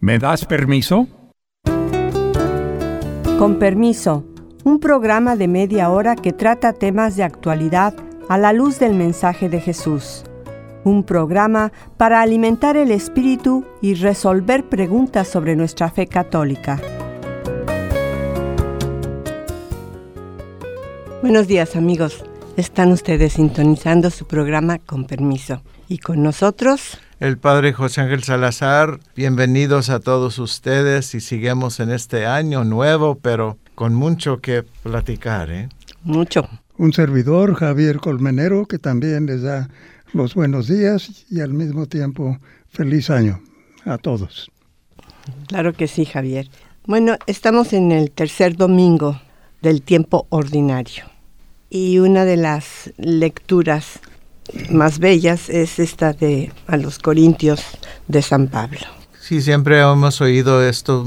¿Me das permiso? Con permiso, un programa de media hora que trata temas de actualidad a la luz del mensaje de Jesús. Un programa para alimentar el espíritu y resolver preguntas sobre nuestra fe católica. Buenos días, amigos. Están ustedes sintonizando su programa Con Permiso. Y con nosotros, el Padre José Ángel Salazar. Bienvenidos a todos ustedes y seguimos en este año nuevo, pero con mucho que platicar, Mucho. Un servidor, Javier Colmenero, que también les da los buenos días y al mismo tiempo feliz año a todos. Claro que sí, Javier. Bueno, estamos en el tercer domingo del tiempo ordinario. Y una de las lecturas más bellas es esta de a los Corintios de San Pablo. Sí, siempre hemos oído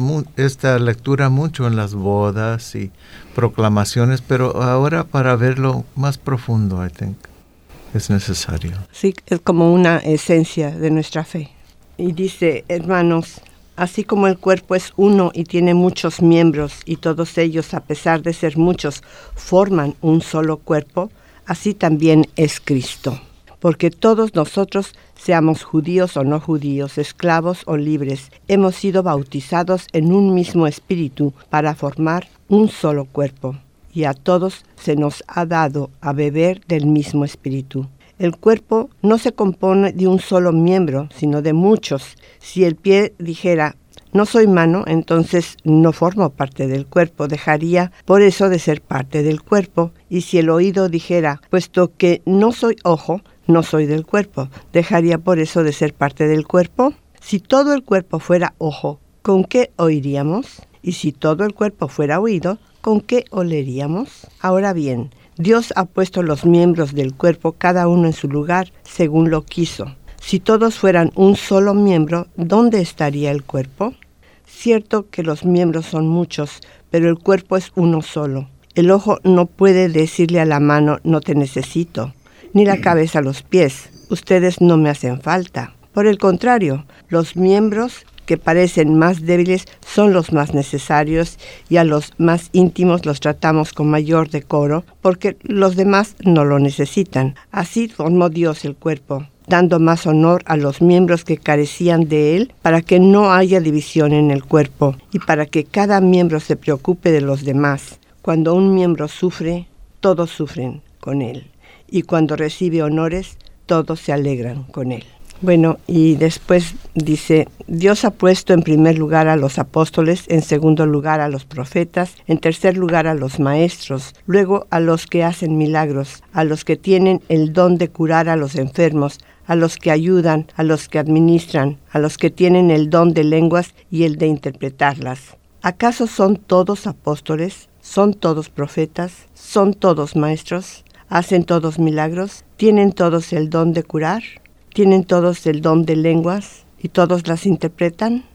esta lectura mucho en las bodas y proclamaciones, pero ahora para verlo más profundo, I think, es necesario. Sí, es como una esencia de nuestra fe. Y dice, hermanos, así como el cuerpo es uno y tiene muchos miembros, y todos ellos, a pesar de ser muchos, forman un solo cuerpo, así también es Cristo. Porque todos nosotros, seamos judíos o no judíos, esclavos o libres, hemos sido bautizados en un mismo espíritu para formar un solo cuerpo. Y a todos se nos ha dado a beber del mismo espíritu. El cuerpo no se compone de un solo miembro, sino de muchos. Si el pie dijera, no soy mano, entonces no formo parte del cuerpo, dejaría por eso de ser parte del cuerpo. Y si el oído dijera, puesto que no soy ojo, no soy del cuerpo, dejaría por eso de ser parte del cuerpo. Si todo el cuerpo fuera ojo, ¿con qué oiríamos? Y si todo el cuerpo fuera oído, ¿con qué oleríamos? Ahora bien, Dios ha puesto los miembros del cuerpo cada uno en su lugar según lo quiso. Si todos fueran un solo miembro, ¿dónde estaría el cuerpo? Cierto que los miembros son muchos, pero el cuerpo es uno solo. El ojo no puede decirle a la mano, no te necesito, ni la cabeza a los pies, ustedes no me hacen falta. Por el contrario, los miembros que parecen más débiles son los más necesarios y a los más íntimos los tratamos con mayor decoro porque los demás no lo necesitan. Así formó Dios el cuerpo, dando más honor a los miembros que carecían de él para que no haya división en el cuerpo y para que cada miembro se preocupe de los demás. Cuando un miembro sufre, todos sufren con él. Y cuando recibe honores, todos se alegran con él. Bueno, y después dice, Dios ha puesto en primer lugar a los apóstoles, en segundo lugar a los profetas, en tercer lugar a los maestros, luego a los que hacen milagros, a los que tienen el don de curar a los enfermos, a los que ayudan, a los que administran, a los que tienen el don de lenguas y el de interpretarlas. ¿Acaso son todos apóstoles? ¿Son todos profetas? ¿Son todos maestros? ¿Hacen todos milagros? ¿Tienen todos el don de curar? ¿Tienen todos el don de lenguas y todos las interpretan?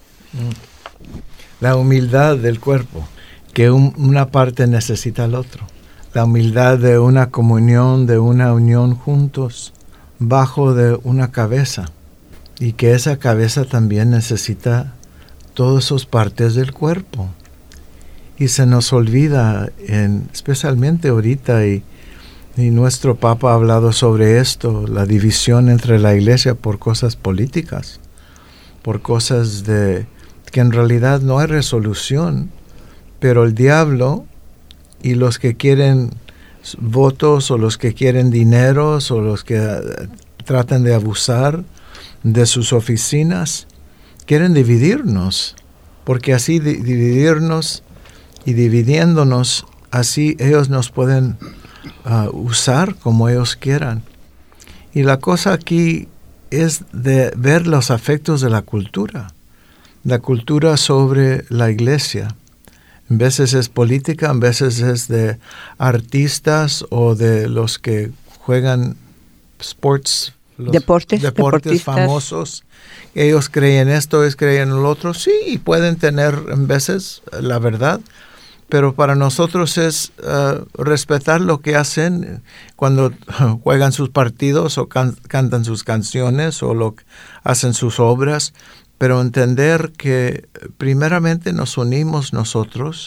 La humildad del cuerpo, que una parte necesita al otro. La humildad de una comunión, de una unión juntos, bajo de una cabeza. Y que esa cabeza también necesita todas esas partes del cuerpo. Y se nos olvida, especialmente ahorita, y nuestro Papa ha hablado sobre esto, la división entre la Iglesia por cosas políticas, por cosas que en realidad no hay resolución, pero el diablo y los que quieren votos o los que quieren dineros o los que tratan de abusar de sus oficinas, quieren dividirnos, porque así dividirnos y dividiéndonos, así ellos nos pueden usar como ellos quieran. Y la cosa aquí es de ver los efectos de la cultura sobre la iglesia. En veces es política, en veces es de artistas o de los que juegan los deportes famosos. Ellos creen esto, ellos creen lo otro. Sí, pueden tener en veces la verdad, pero para nosotros es respetar lo que hacen cuando juegan sus partidos o cantan sus canciones o hacen sus obras, pero entender que primeramente nos unimos nosotros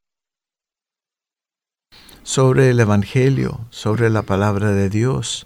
sobre el Evangelio, sobre la palabra de Dios,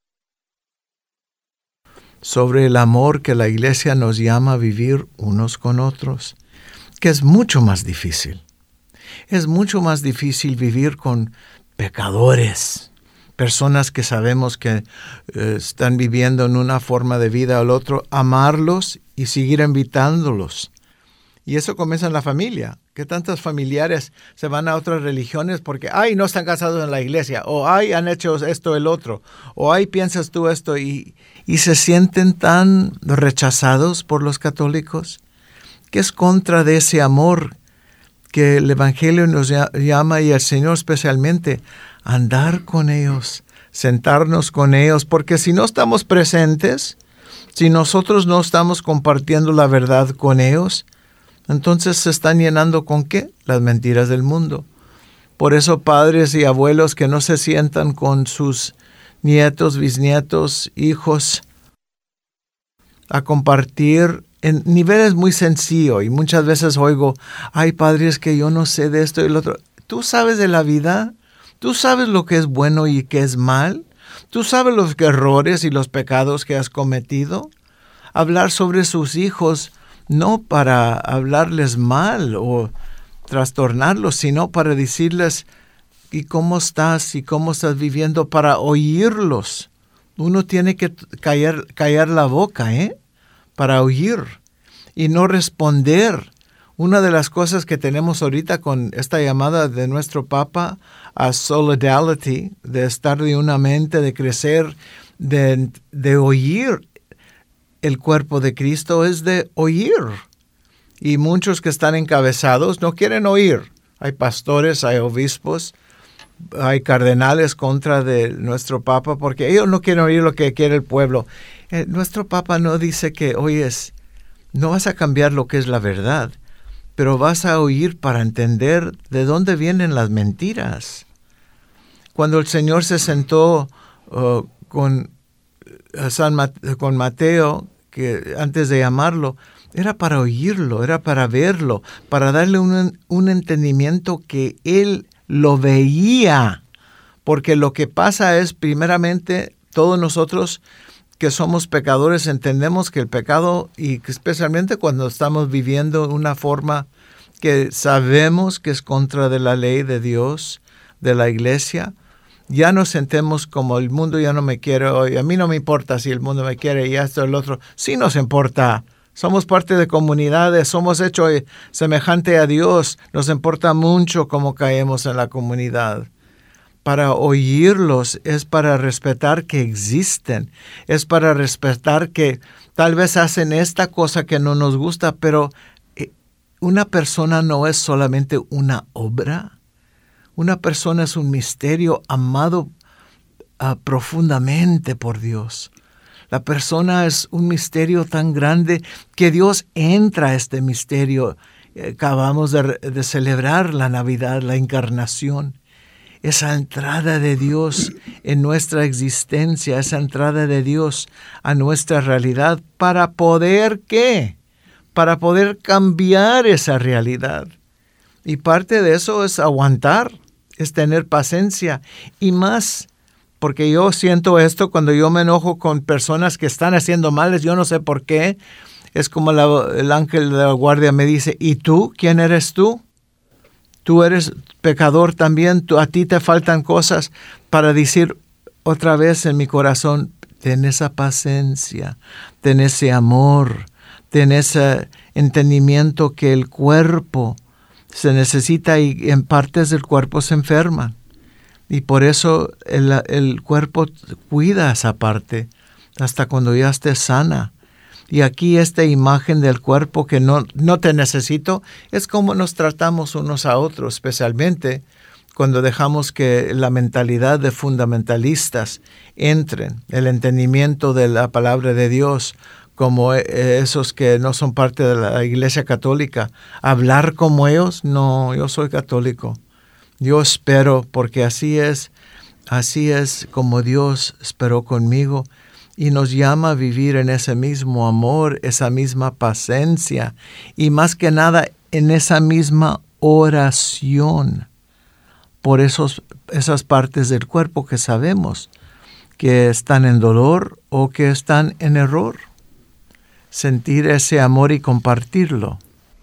sobre el amor que la Iglesia nos llama a vivir unos con otros, que es mucho más difícil. Es mucho más difícil vivir con pecadores, personas que sabemos que están viviendo en una forma de vida al otro, amarlos y seguir invitándolos. Y eso comienza en la familia. Que tantos familiares se van a otras religiones porque, no están casados en la iglesia, o han hecho esto, el otro, o piensas tú esto, y se sienten tan rechazados por los católicos, que es contra de ese amor que el Evangelio nos llama, y el Señor especialmente, andar con ellos, sentarnos con ellos, porque si no estamos presentes, si nosotros no estamos compartiendo la verdad con ellos, entonces se están llenando ¿con qué? Las mentiras del mundo. Por eso padres y abuelos que no se sientan con sus nietos, bisnietos, hijos, a compartir en niveles muy sencillos. Y muchas veces oigo, padres, que yo no sé de esto y lo otro. ¿Tú sabes de la vida? ¿Tú sabes lo que es bueno y qué es mal? ¿Tú sabes los errores y los pecados que has cometido? Hablar sobre sus hijos no para hablarles mal o trastornarlos, sino para decirles, ¿y cómo estás? ¿Y cómo estás viviendo? Para oírlos. Uno tiene que callar la boca, para oír y no responder. Una de las cosas que tenemos ahorita con esta llamada de nuestro Papa a solidarity, de estar de una mente, de crecer, de oír el cuerpo de Cristo, es de oír. Y muchos que están encabezados no quieren oír. Hay pastores, hay obispos, hay cardenales contra de nuestro Papa porque ellos no quieren oír lo que quiere el pueblo. Nuestro Papa no dice que, no vas a cambiar lo que es la verdad, pero vas a oír para entender de dónde vienen las mentiras. Cuando el Señor se sentó con Mateo, que antes de llamarlo, era para oírlo, era para verlo, para darle un entendimiento que él lo veía. Porque lo que pasa es, primeramente, todos nosotros que somos pecadores entendemos que el pecado, y especialmente cuando estamos viviendo una forma que sabemos que es contra de la ley de Dios, de la iglesia, ya nos sentemos como el mundo ya no me quiere hoy. A mí no me importa si el mundo me quiere y esto el otro. Sí nos importa. Somos parte de comunidades, somos hechos semejante a Dios. Nos importa mucho cómo caemos en la comunidad. Para oírlos es para respetar que existen. Es para respetar que tal vez hacen esta cosa que no nos gusta, pero una persona no es solamente una obra. Una persona es un misterio amado profundamente por Dios. La persona es un misterio tan grande que Dios entra a este misterio. Acabamos de celebrar la Navidad, la encarnación. Esa entrada de Dios en nuestra existencia, esa entrada de Dios a nuestra realidad para poder, ¿qué? Para poder cambiar esa realidad. Y parte de eso es aguantar. Es tener paciencia y más, porque yo siento esto cuando yo me enojo con personas que están haciendo males, yo no sé por qué, es como el ángel de la guardia me dice, ¿y tú? ¿Quién eres tú? Tú eres pecador también, a ti te faltan cosas para decir otra vez en mi corazón, ten esa paciencia, ten ese amor, ten ese entendimiento que el cuerpo se necesita y en partes del cuerpo se enferman. Y por eso el cuerpo cuida esa parte hasta cuando ya esté sana. Y aquí esta imagen del cuerpo que no te necesito es como nos tratamos unos a otros, especialmente cuando dejamos que la mentalidad de fundamentalistas entren, el entendimiento de la palabra de Dios, como esos que no son parte de la Iglesia Católica, hablar como ellos. No, yo soy católico. Yo espero, porque así es como Dios esperó conmigo, y nos llama a vivir en ese mismo amor, esa misma paciencia y más que nada en esa misma oración por esas partes del cuerpo que sabemos que están en dolor o que están en error. Sentir ese amor y compartirlo.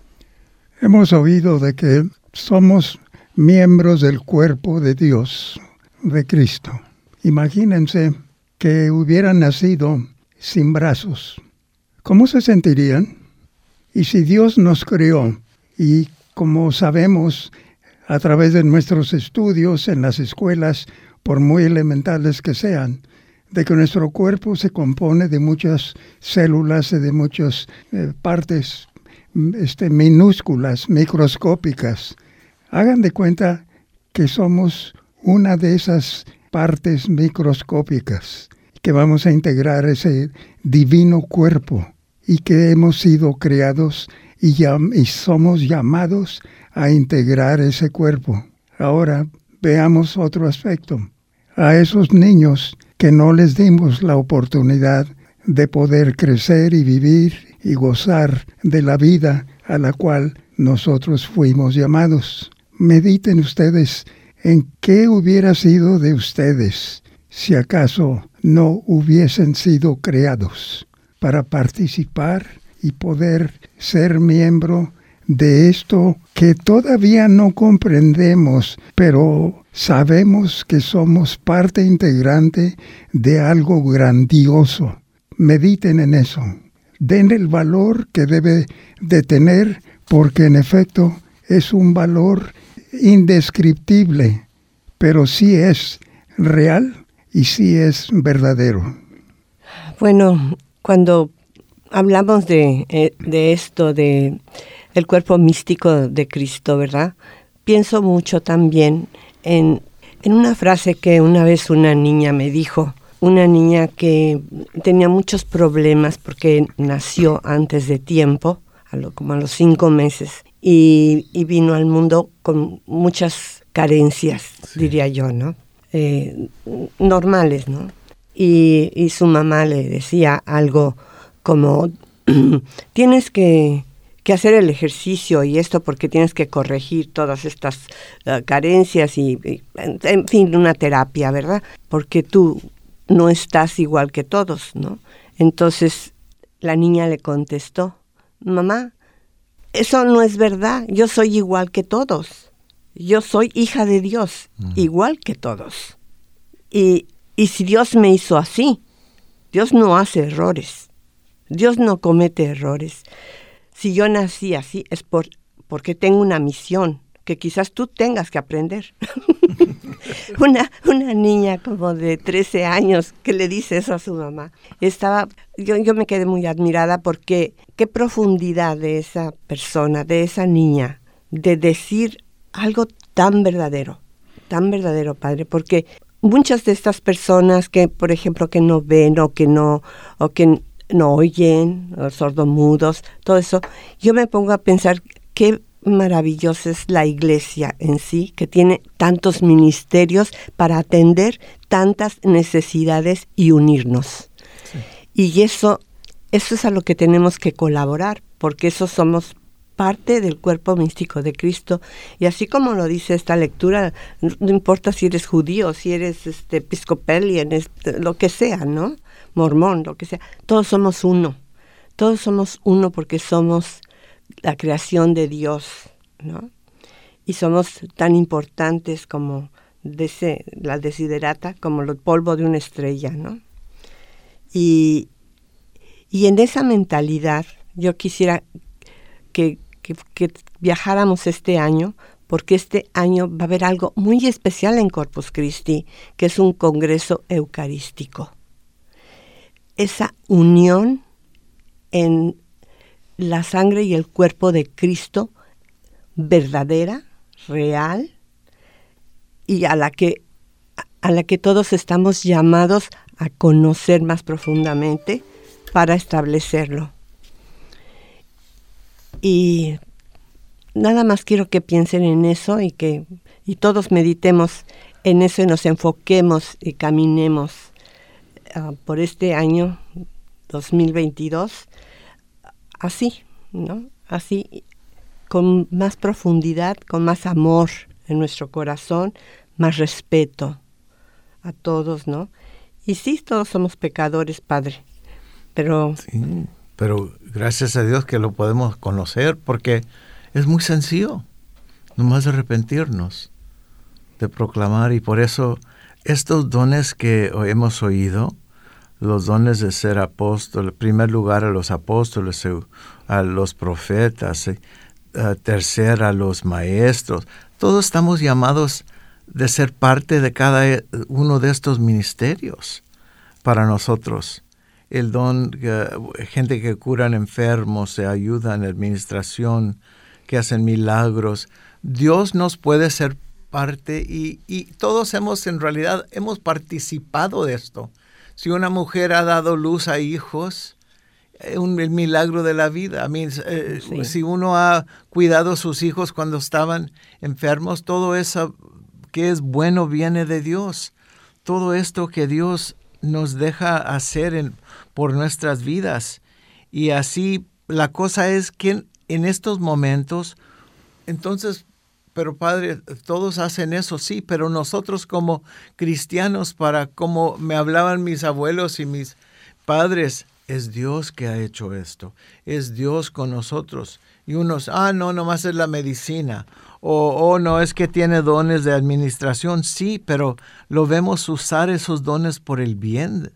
Hemos oído de que somos miembros del cuerpo de Dios, de Cristo. Imagínense que hubieran nacido sin brazos. ¿Cómo se sentirían? Y si Dios nos creó, y como sabemos a través de nuestros estudios en las escuelas, por muy elementales que sean, de que nuestro cuerpo se compone de muchas células y de muchas partes minúsculas, microscópicas. Hagan de cuenta que somos una de esas partes microscópicas que vamos a integrar ese divino cuerpo y que hemos sido creados y somos llamados a integrar ese cuerpo. Ahora veamos otro aspecto. A esos niños que no les dimos la oportunidad de poder crecer y vivir y gozar de la vida a la cual nosotros fuimos llamados. Mediten ustedes en qué hubiera sido de ustedes si acaso no hubiesen sido creados para participar y poder ser miembro de esto que todavía no comprendemos, pero sabemos que somos parte integrante de algo grandioso. Mediten en eso. Den el valor que debe de tener, porque en efecto es un valor indescriptible, pero sí es real y sí es verdadero. Bueno, cuando hablamos de esto, de el cuerpo místico de Cristo, ¿verdad? Pienso mucho también en una frase que una vez una niña me dijo, una niña que tenía muchos problemas porque nació antes de tiempo, como a los 5 meses, y vino al mundo con muchas carencias, sí, diría yo, ¿no? Normales, ¿no? Y su mamá le decía algo como, tienes que hacer el ejercicio y esto porque tienes que corregir todas estas carencias y, en fin, una terapia, ¿verdad? Porque tú no estás igual que todos, ¿no? Entonces la niña le contestó, mamá, eso no es verdad, yo soy igual que todos, yo soy hija de Dios, igual que todos. Y si Dios me hizo así, Dios no hace errores, Dios no comete errores. Si yo nací así es porque tengo una misión que quizás tú tengas que aprender. Una niña como de 13 años que le dice eso a su mamá. Yo me quedé muy admirada porque qué profundidad de esa persona, de esa niña, de decir algo tan verdadero, Padre, porque muchas de estas personas que, por ejemplo, que no ven o que no oyen, o sordomudos, todo eso, yo me pongo a pensar qué maravillosa es la iglesia en sí, que tiene tantos ministerios para atender tantas necesidades y unirnos. Sí. Y eso es a lo que tenemos que colaborar, porque eso somos parte del cuerpo místico de Cristo. Y así como lo dice esta lectura, no importa si eres judío, si eres episcopalian, lo que sea, ¿no? Mormón, lo que sea, todos somos uno porque somos la creación de Dios, ¿no? Y somos tan importantes como la desiderata, como el polvo de una estrella, ¿no? Y en esa mentalidad yo quisiera que viajáramos este año, porque este año va a haber algo muy especial en Corpus Christi, que es un congreso eucarístico. Esa unión en la sangre y el cuerpo de Cristo verdadera, real, y a la que todos estamos llamados a conocer más profundamente para establecerlo. Y nada más quiero que piensen en eso y todos meditemos en eso y nos enfoquemos y caminemos por este año 2022, así, ¿no? Así, con más profundidad, con más amor en nuestro corazón, más respeto a todos, ¿no? Y sí, todos somos pecadores, Padre, pero... Sí, pero gracias a Dios que lo podemos conocer, porque es muy sencillo, nomás de arrepentirnos, de proclamar, y por eso estos dones que hemos oído, los dones de ser apóstol, en primer lugar a los apóstoles, a los profetas, tercero a los maestros, todos estamos llamados de ser parte de cada uno de estos ministerios para nosotros. El don, gente que curan enfermos, se ayudan en administración, que hacen milagros. Dios nos puede ser parte y todos en realidad hemos participado de esto. Si una mujer ha dado luz a hijos, el milagro de la vida. Sí. Si uno ha cuidado a sus hijos cuando estaban enfermos, todo eso que es bueno viene de Dios. Todo esto que Dios nos deja hacer por nuestras vidas. Y así la cosa es que en estos momentos, entonces, pero Padre, todos hacen eso, sí, pero nosotros como cristianos, como me hablaban mis abuelos y mis padres, es Dios que ha hecho esto, es Dios con nosotros. Y unos, no, nomás es la medicina, o no, es que tiene dones de administración, sí, pero lo vemos usar esos dones por el bien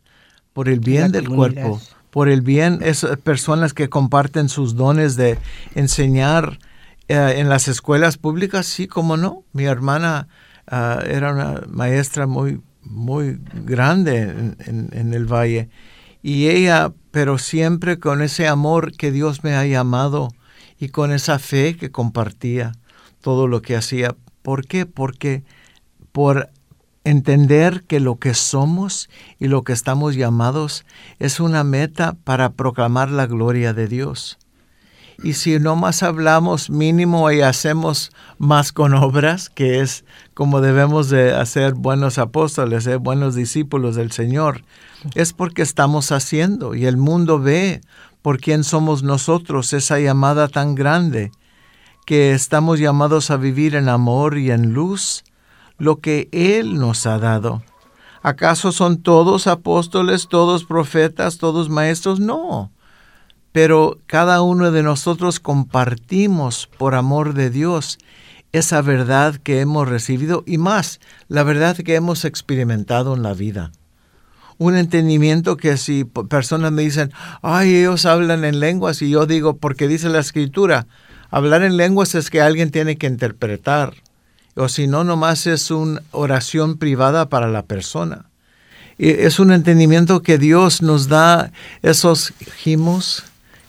del cuerpo, por el bien, esas personas que comparten sus dones de enseñar en las escuelas públicas, sí, cómo no. Mi hermana era una maestra muy, muy grande en el Valle, y ella, pero siempre con ese amor que Dios me ha llamado y con esa fe que compartía todo lo que hacía. ¿Por qué? Porque por entender que lo que somos y lo que estamos llamados es una meta para proclamar la gloria de Dios. Y si no más hablamos mínimo y hacemos más con obras, que es como debemos de hacer buenos apóstoles, buenos discípulos del Señor, es porque estamos haciendo y el mundo ve por quién somos nosotros, esa llamada tan grande, que estamos llamados a vivir en amor y en luz, lo que Él nos ha dado. ¿Acaso son todos apóstoles, todos profetas, todos maestros? No. Pero cada uno de nosotros compartimos por amor de Dios esa verdad que hemos recibido y más, la verdad que hemos experimentado en la vida. Un entendimiento que si personas me dicen, ellos hablan en lenguas, y yo digo, porque dice la Escritura, hablar en lenguas es que alguien tiene que interpretar, o si no, nomás es una oración privada para la persona. Y es un entendimiento que Dios nos da esos gimos.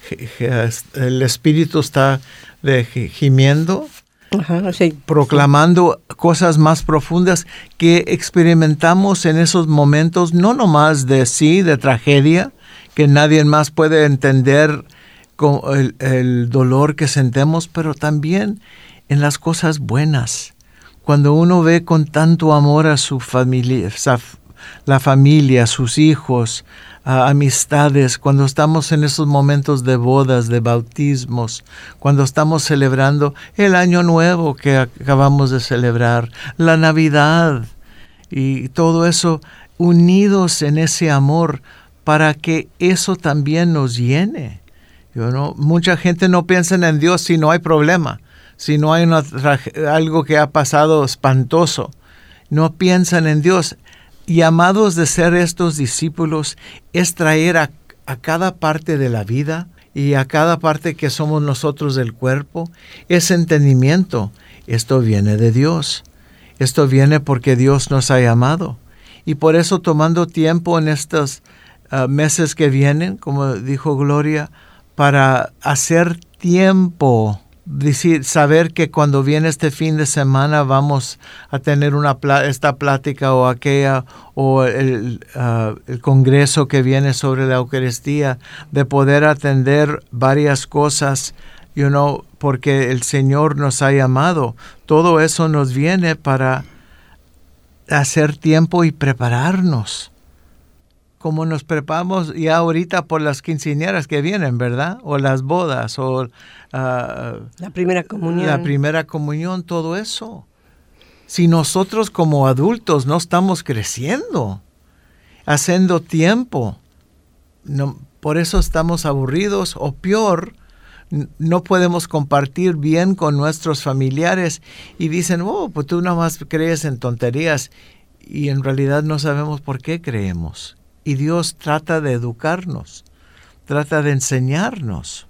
El Espíritu está gimiendo, sí, proclamando cosas más profundas que experimentamos en esos momentos, no nomás de tragedia, que nadie más puede entender con el dolor que sentimos, pero también en las cosas buenas. Cuando uno ve con tanto amor a su familia, la familia, sus hijos, amistades, cuando estamos en esos momentos de bodas, de bautismos, cuando estamos celebrando el Año Nuevo que acabamos de celebrar, la Navidad y todo eso, unidos en ese amor para que eso también nos llene. Mucha gente no piensa en Dios si no hay problema, si no hay algo que ha pasado espantoso. No piensan en Dios. Llamados de ser estos discípulos es traer a cada parte de la vida y a cada parte que somos nosotros del cuerpo ese entendimiento. Esto viene de Dios. Esto viene porque Dios nos ha llamado. Y por eso tomando tiempo en estos meses que vienen, como dijo Gloria, para hacer tiempo, saber que cuando viene este fin de semana vamos a tener esta plática o aquella, o el congreso que viene sobre la Eucaristía, de poder atender varias cosas, porque el Señor nos ha llamado. Todo eso nos viene para hacer tiempo y prepararnos como nos preparamos ya ahorita por las quinceañeras que vienen, ¿verdad? O las bodas, o la primera comunión. La primera comunión, todo eso. Si nosotros como adultos no estamos creciendo, haciendo tiempo, no, por eso estamos aburridos, o peor, no podemos compartir bien con nuestros familiares y dicen, pues tú nada más crees en tonterías, y en realidad no sabemos por qué creemos. Y Dios trata de educarnos, trata de enseñarnos.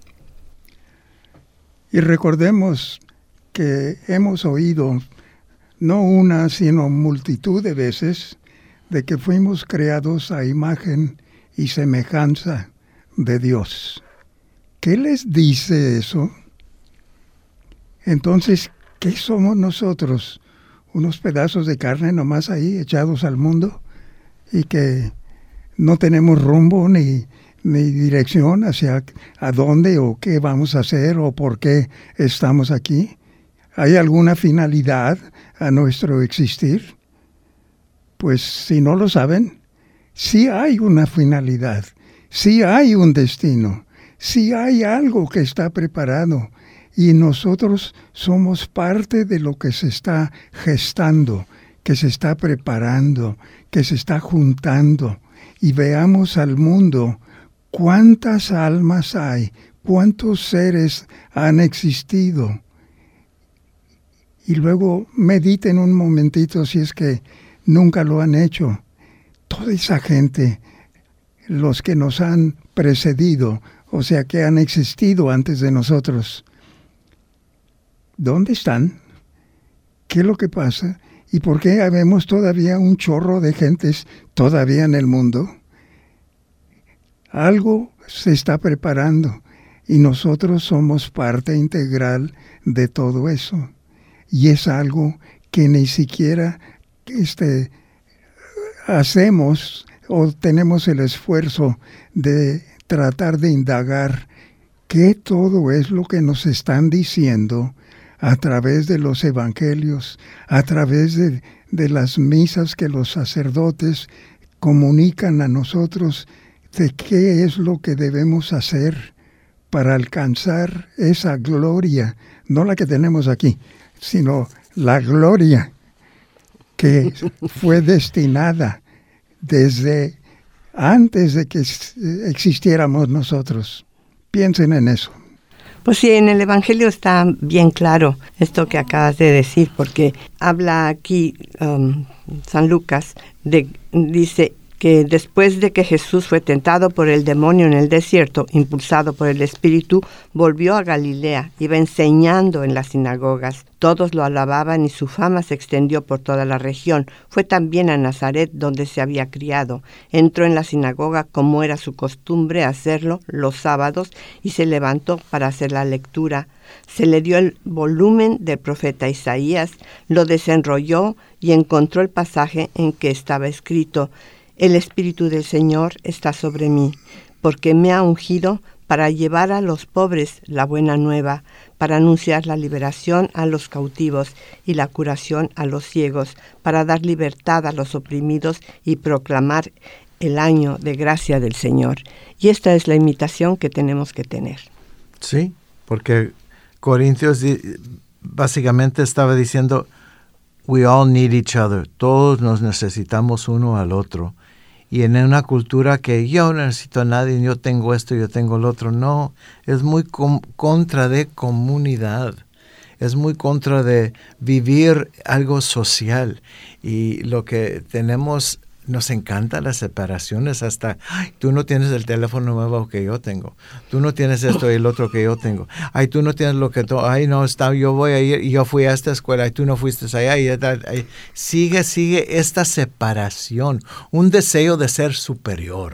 Y recordemos que hemos oído no una, sino multitud de veces de que fuimos creados a imagen y semejanza de Dios. ¿Qué les dice eso? Entonces, ¿qué somos nosotros? ¿Unos pedazos de carne nomás ahí echados al mundo y que no tenemos rumbo ni dirección hacia a dónde o qué vamos a hacer o por qué estamos aquí? ¿Hay alguna finalidad a nuestro existir? Pues si no lo saben, sí hay una finalidad, sí hay un destino, sí hay algo que está preparado y nosotros somos parte de lo que se está gestando, que se está preparando, que se está juntando. Y veamos al mundo cuántas almas hay, cuántos seres han existido. Y luego mediten un momentito si es que nunca lo han hecho. Toda esa gente, los que nos han precedido, o sea, que han existido antes de nosotros, ¿dónde están? ¿Qué es lo que pasa? ¿Y por qué habemos todavía un chorro de gentes todavía en el mundo? Algo se está preparando y nosotros somos parte integral de todo eso. Y es algo que ni siquiera hacemos o tenemos el esfuerzo de tratar de indagar qué todo es lo que nos están diciendo a través de los evangelios, a través de las misas que los sacerdotes comunican a nosotros de qué es lo que debemos hacer para alcanzar esa gloria, no la que tenemos aquí, sino la gloria que fue destinada desde antes de que existiéramos nosotros. Piensen en eso. Pues sí, en el Evangelio está bien claro esto que acabas de decir, porque habla aquí San Lucas, dice que después de que Jesús fue tentado por el demonio en el desierto, impulsado por el Espíritu, volvió a Galilea, iba enseñando en las sinagogas. Todos lo alababan y su fama se extendió por toda la región. Fue también a Nazaret, donde se había criado. Entró en la sinagoga, como era su costumbre hacerlo, los sábados, y se levantó para hacer la lectura. Se le dio el volumen del profeta Isaías, lo desenrolló y encontró el pasaje en que estaba escrito: El Espíritu del Señor está sobre mí, porque me ha ungido para llevar a los pobres la buena nueva, para anunciar la liberación a los cautivos y la curación a los ciegos, para dar libertad a los oprimidos y proclamar el año de gracia del Señor. Y esta es la imitación que tenemos que tener. Sí, porque Corintios básicamente estaba diciendo, we all need each other, todos nos necesitamos uno al otro. Y en una cultura que yo no necesito a nadie, yo tengo esto, yo tengo lo otro, no, es muy contra de comunidad, es muy contra de vivir algo social. Y lo que tenemos, nos encantan las separaciones, hasta, ay, tú no tienes el teléfono nuevo que yo tengo, tú no tienes esto y el otro que yo tengo, ay, tú no tienes lo que tú, ay, no, yo voy a ir, y yo fui a esta escuela, y tú no fuiste allá, y sigue esta separación, un deseo de ser superior.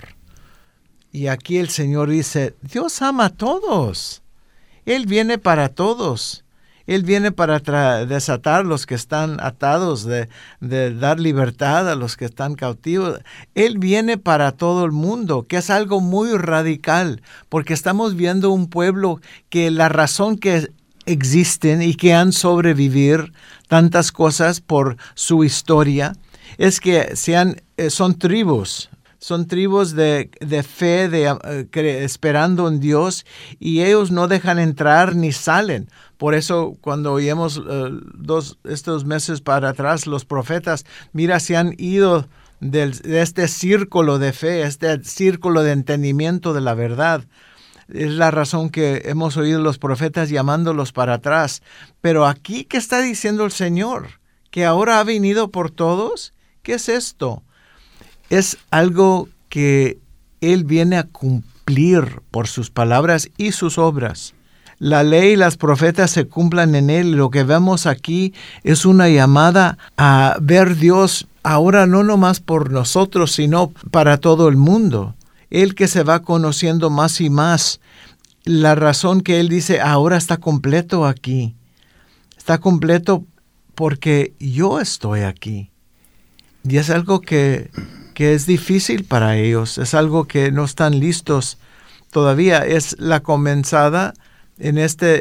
Y aquí el Señor dice, Dios ama a todos, Él viene para todos. Él viene para desatar los que están atados, de dar libertad a los que están cautivos. Él viene para todo el mundo, que es algo muy radical, porque estamos viendo un pueblo que la razón que existen y que han sobrevivido tantas cosas por su historia es que son tribus, son tribus de fe, esperando en Dios, y ellos no dejan entrar ni salen. Por eso cuando oímos estos meses para atrás, los profetas, mira, se han ido de este círculo de fe, este círculo de entendimiento de la verdad. Es la razón que hemos oído los profetas llamándolos para atrás. Pero aquí, ¿qué está diciendo el Señor? ¿Que ahora ha venido por todos? ¿Qué es esto? Es algo que Él viene a cumplir por sus palabras y sus obras. La ley y las profetas se cumplan en Él. Lo que vemos aquí es una llamada a ver Dios ahora no nomás por nosotros, sino para todo el mundo. Él que se va conociendo más y más. La razón que Él dice, ahora está completo aquí. Está completo porque yo estoy aquí. Y es algo que es difícil para ellos. Es algo que no están listos todavía. Es la comenzada en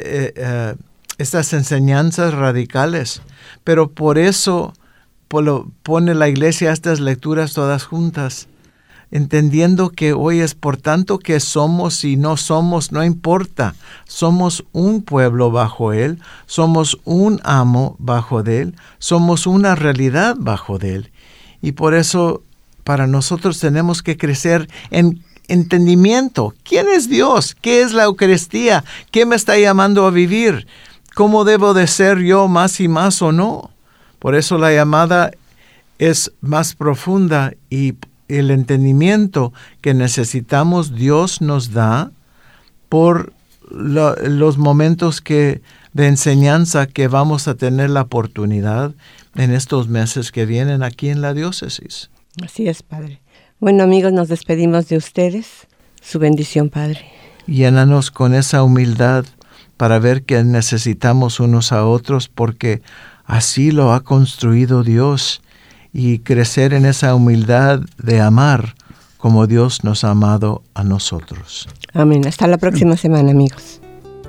estas enseñanzas radicales. Pero por eso pone la iglesia estas lecturas todas juntas, entendiendo que hoy es por tanto que somos y no somos, no importa. Somos un pueblo bajo Él, somos un amo bajo de Él, somos una realidad bajo de Él. Y por eso para nosotros tenemos que crecer en entendimiento. ¿Quién es Dios? ¿Qué es la Eucaristía? ¿Qué me está llamando a vivir? ¿Cómo debo de ser yo más y más o no? Por eso la llamada es más profunda y el entendimiento que necesitamos Dios nos da por los momentos de enseñanza que vamos a tener la oportunidad en estos meses que vienen aquí en la diócesis. Así es, Padre. Bueno, amigos, nos despedimos de ustedes. Su bendición, Padre. Llénanos con esa humildad para ver que necesitamos unos a otros, porque así lo ha construido Dios, y crecer en esa humildad de amar como Dios nos ha amado a nosotros. Amén. Hasta la próxima semana, amigos.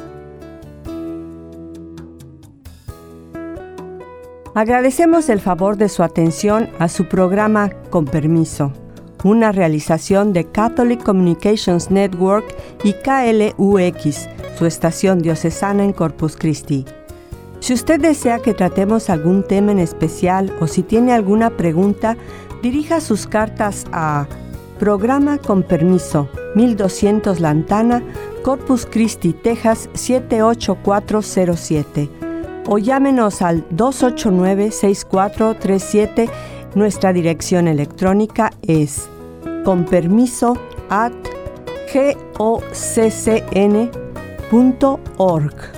Agradecemos el favor de su atención a su programa Con Permiso, una realización de Catholic Communications Network y KLUX, su estación diocesana en Corpus Christi. Si usted desea que tratemos algún tema en especial o si tiene alguna pregunta, dirija sus cartas a Programa Con Permiso, 1200 Lantana, Corpus Christi, Texas 78407. O llámenos al 289-6437. Nuestra dirección electrónica es conpermiso@goccn.org.